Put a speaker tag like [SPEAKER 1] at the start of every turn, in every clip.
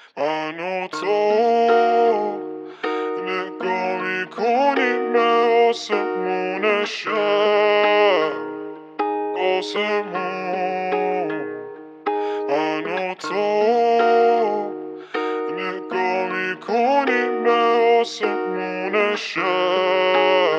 [SPEAKER 1] من و تو نگاه میکنیم به آسمون شب، آسمون. من و تو نگاه میکنیم به آسمون شب،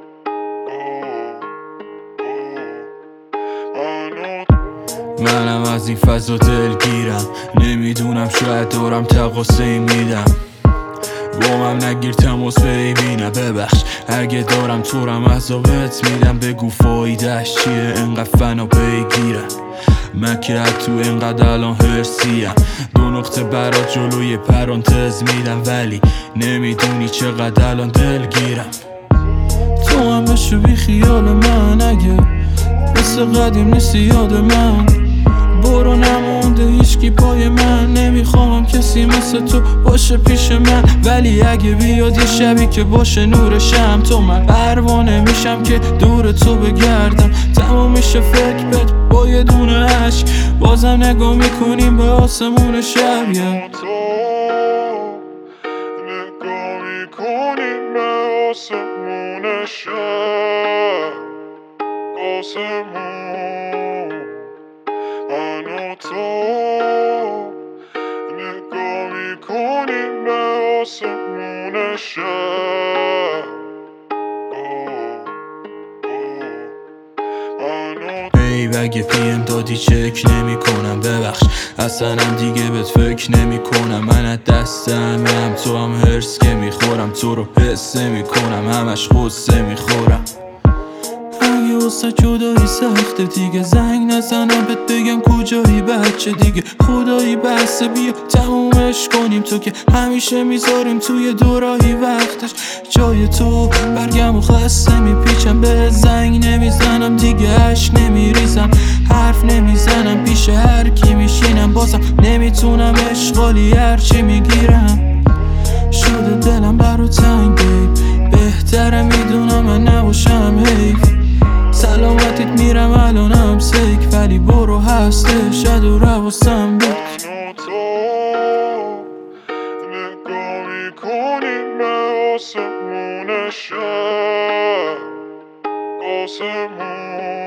[SPEAKER 2] منم از این فضا دلگیرم، نمیدونم شاید دارم تقاصی میدم. با من نگیر تماس ببینم، ببخش اگه دارم تورم عذابت میدم. بگو فایدهش چیه انقدر فنا بگیرم، من که تو اینقدر الان هرسیم. 2 نقطه برات جلوی پرانتز میدم، ولی نمیدونی چقدر الان دلگیرم. تو هم بشو بی خیال من، اگه مثل قدیم نیستی یاد من. برو نمونده هیچکی پای من، نمیخوام کسی مثل تو باشه پیش من. ولی اگه بیاد یه شبی که باشه نور شم تو، من پروانه میشم که دور تو بگردم. تمام میشه فکر بد با یه دونه عشق، بازم نگاه میکنیم به آسمون شب.
[SPEAKER 1] نگاه میکنیم به آسمون شب، آسمون. من و تو نگاه میکنیم به آسمون شب،
[SPEAKER 2] بیب اگه پیم دادی چک نمی کنم، ببخش اصلا هم دیگه بهت فکر نمی کنم. من از دستم هم تو هم هرس که میخورم، تو رو حس نمی کنم همش غصه میخورم. اگه واسه جدایی سخته دیگه زنگ نزنم بهت بگم کجایی بچه دیگه. خدایی بسه بیا تمومش کنیم، تو که همیشه میذاریم توی دوراهی وقتش. جای تو برگم و خسته میپیچم، به زنگ نمیزنم دیگه عشق نمیریزم، حرف نمیزنم پیش هر کی میشینم. بازم نمیتونم اشغالی هرچی میگیرم. شده دلم برا تنگ بیب، بهتره میدونم من نباشم حیف. سلامتیت میرم الانم سیک، ولی برو هسته شد و رواسم بود.
[SPEAKER 1] من و تو نگاه میکنیم به آسمون شب، آسمون.